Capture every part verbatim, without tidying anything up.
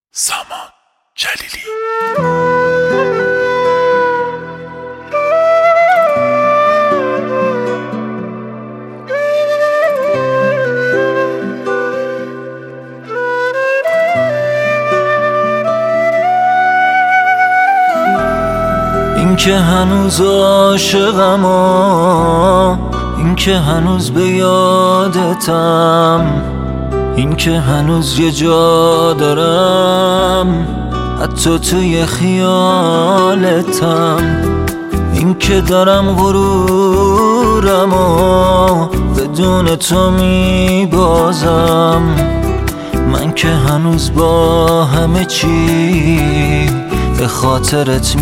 سامان جلیلی. این که هنوز عاشقم و این که هنوز به یادتم، این که هنوز یه جا دارم حتی توی خیالتم، این که دارم غرورم و بدون تو میبازم، من که هنوز با همه چی به خاطرت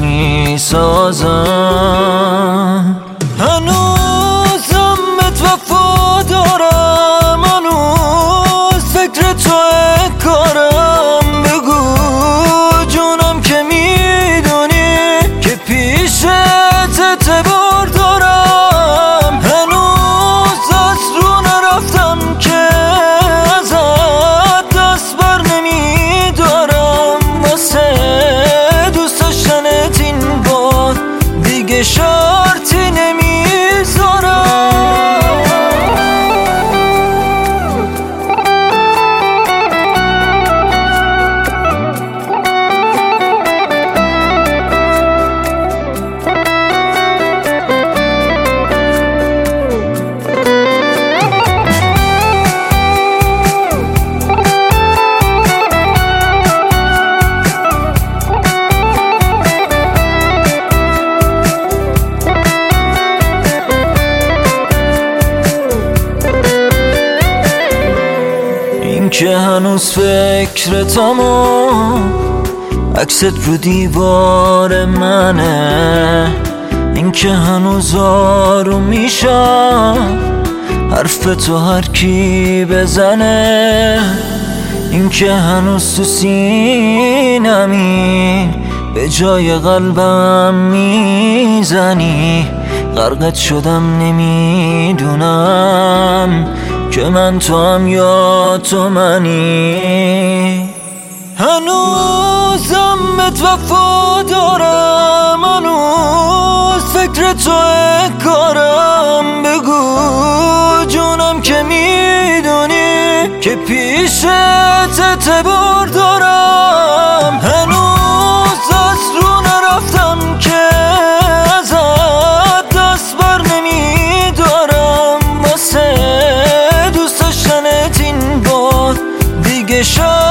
میسازم. هنوزم بهت وفا دارم، هنوز فکر توی کارم، بگو جونم که میدونی که پیشت اعتبار دارم. هنوز از رو نرفتم که ازت دست بر نمیدارم، واسه دوست داشتنت این بار دیگه شرطی نمیذارم. این که هنوز فکرتم و عکست رو دیوار منه، این که هنوز آروم میشم حرف تو هر کی بزنه، این که هنوز تو سینمی به جای قلبم میزنی، غرقت شدم نمیدونم که من تو هم یا تو منی. هنوزم بهت وفا دارم، هنوز فکر توی کارم، بگو جونم که میدونی که پیشت اعتبار دارم. هنوز از رو نرفتم که ازت دست بر نمیدارم، واسه دوست داشتنت این بار دیگه شد